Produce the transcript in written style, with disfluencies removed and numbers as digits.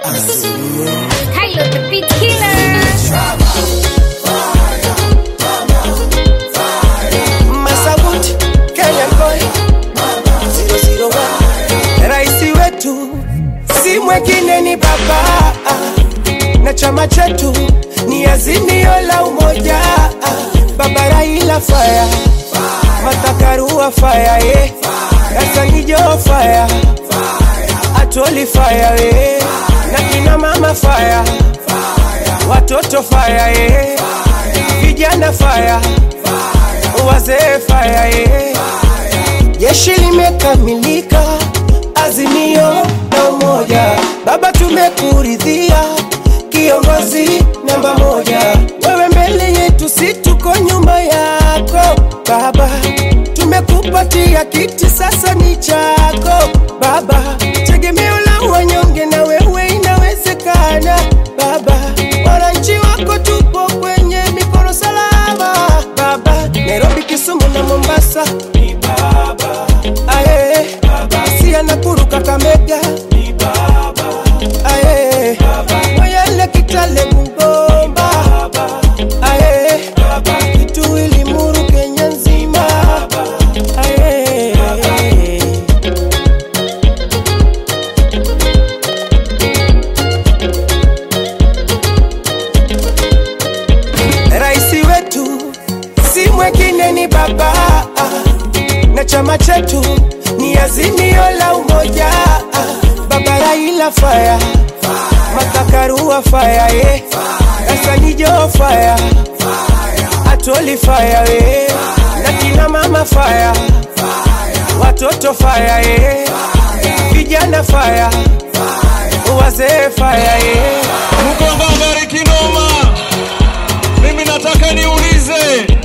Kylo the beat killer. Masabuti, Kenyan boy 001. Raisi wetu si mwingine ni baba, na chama chetu ni Azimio la Umoja. Baba Raila fire, Martha Karua fire, Hassan Joho fire, Atwoli fire, na kina mama fire, watoto fire, vijana fire, wazee fire. Jeshi limekamilika, Azimio la Umoja. Baba tumekuridhia, kiongozi namba moja. Wewe mbele yetu, si tuko nyuma yako Baba. Tumekupatia kiti, sasa ni chako Baba. Tegemeo la wanyonge, na wewe inawezekana Baba. Wananchi wako tupo kwenye mikono salama Baba. Nairobi, Kisumu na Mombasa ni Baba. Aye Baba. Siaya, Nakuru, Kakamega ni Baba. Aye Baba. Moyale, Kitale, Bungoma Baba. Aye Baba. Kitui, Limuru, Kenya nzima Baba. Aye Baba. Raisi wetu si mwingine ni baba, na chama chetu ni Azimio la Umoja. Baba Raila fire, Martha Karua fire, Hassan Joho fire, Atwoli fire, na kina mama fire, watoto fire, vijana fire, wazee fire. Mkonga bariki noma. Mimi nataka niulize,